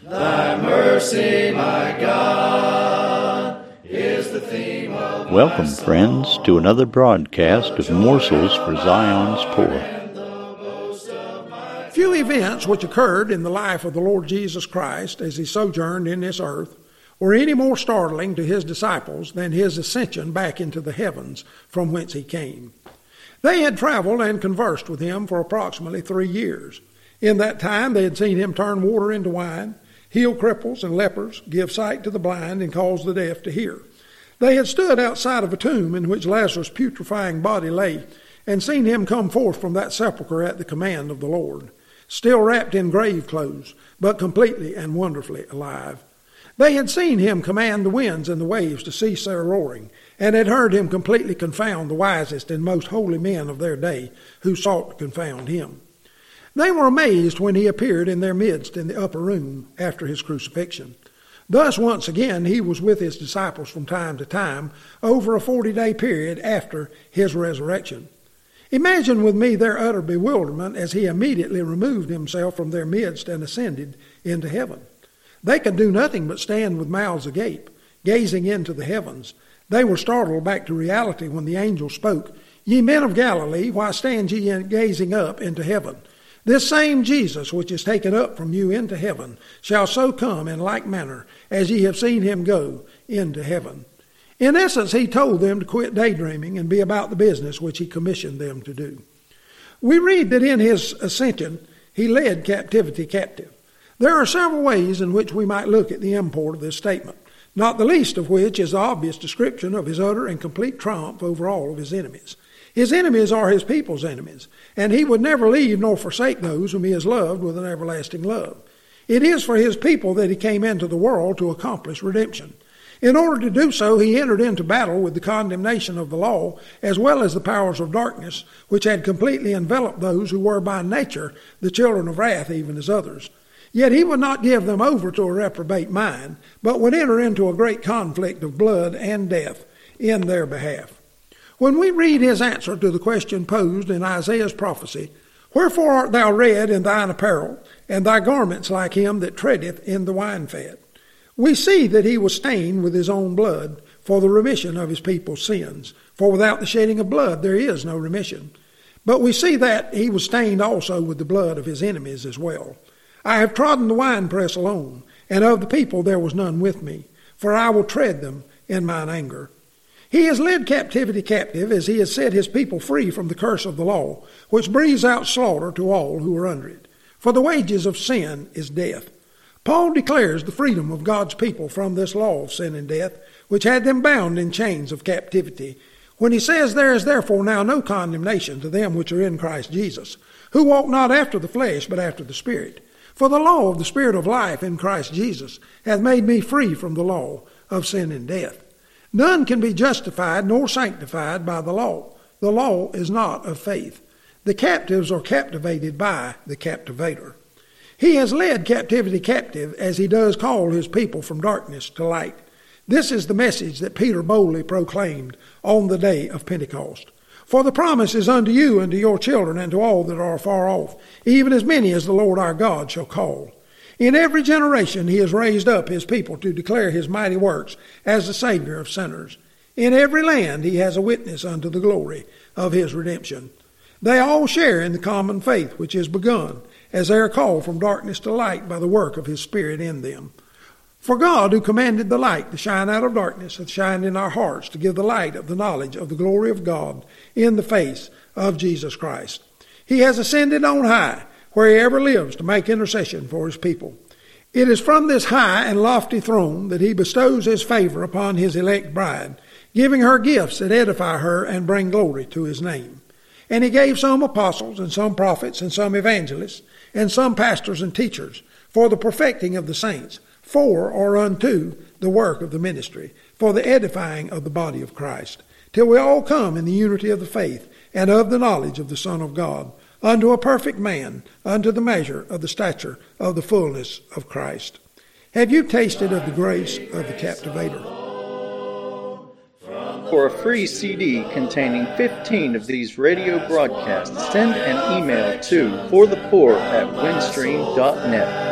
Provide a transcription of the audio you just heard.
Thy mercy, my God, is the theme of Welcome, friends, to another broadcast of Morsels for Zion's Poor. Few events which occurred in the life of the Lord Jesus Christ as he sojourned in this earth were any more startling to his disciples than his ascension back into the heavens from whence he came. They had traveled and conversed with him for approximately 3 years. In that time they had seen him turn water into wine, heal cripples and lepers, give sight to the blind, and cause the deaf to hear. They had stood outside of a tomb in which Lazarus' putrefying body lay, and seen him come forth from that sepulchre at the command of the Lord, still wrapped in grave clothes, but completely and wonderfully alive. They had seen him command the winds and the waves to cease their roaring, and had heard him completely confound the wisest and most holy men of their day who sought to confound him. They were amazed when he appeared in their midst in the upper room after his crucifixion. Thus, once again, he was with his disciples from time to time over a 40-day period after his resurrection. Imagine with me their utter bewilderment as he immediately removed himself from their midst and ascended into heaven. They could do nothing but stand with mouths agape, gazing into the heavens. They were startled back to reality when the angel spoke, "Ye men of Galilee, why stand ye gazing up into heaven? This same Jesus, which is taken up from you into heaven, shall so come in like manner as ye have seen him go into heaven." In essence, he told them to quit daydreaming and be about the business which he commissioned them to do. We read that in his ascension, he led captivity captive. There are several ways in which we might look at the import of this statement, not the least of which is the obvious description of his utter and complete triumph over all of his enemies. His enemies are his people's enemies, and he would never leave nor forsake those whom he has loved with an everlasting love. It is for his people that he came into the world to accomplish redemption. In order to do so, he entered into battle with the condemnation of the law, as well as the powers of darkness, which had completely enveloped those who were by nature the children of wrath, even as others. Yet he would not give them over to a reprobate mind, but would enter into a great conflict of blood and death in their behalf. When we read his answer to the question posed in Isaiah's prophecy, "Wherefore art thou red in thine apparel, and thy garments like him that treadeth in the wine fat?" we see that he was stained with his own blood for the remission of his people's sins. For without the shedding of blood there is no remission. But we see that he was stained also with the blood of his enemies as well. "I have trodden the winepress alone, and of the people there was none with me, for I will tread them in mine anger." He has led captivity captive as he has set his people free from the curse of the law, which breathes out slaughter to all who are under it. For the wages of sin is death. Paul declares the freedom of God's people from this law of sin and death, which had them bound in chains of captivity, when he says, "There is therefore now no condemnation to them which are in Christ Jesus, who walk not after the flesh, but after the Spirit. For the law of the Spirit of life in Christ Jesus hath made me free from the law of sin and death." None can be justified nor sanctified by the law. The law is not of faith. The captives are captivated by the captivator. He has led captivity captive as he does call his people from darkness to light. This is the message that Peter boldly proclaimed on the day of Pentecost. "For the promise is unto you and to your children and to all that are far off, even as many as the Lord our God shall call." In every generation he has raised up his people to declare his mighty works as the Savior of sinners. In every land he has a witness unto the glory of his redemption. They all share in the common faith which is begun, as they are called from darkness to light by the work of his Spirit in them. For God, who commanded the light to shine out of darkness, hath shined in our hearts to give the light of the knowledge of the glory of God in the face of Jesus Christ. He has ascended on high, where he ever lives to make intercession for his people. It is from this high and lofty throne that he bestows his favor upon his elect bride, giving her gifts that edify her and bring glory to his name. And he gave some apostles, and some prophets, and some evangelists, and some pastors and teachers, for the perfecting of the saints, for or unto the work of the ministry, for the edifying of the body of Christ, till we all come in the unity of the faith and of the knowledge of the Son of God, unto a perfect man, unto the measure of the stature of the fullness of Christ. Have you tasted of the grace of the captivator? For a free CD containing 15 of these radio broadcasts, send an email to forthepoor@windstream.net.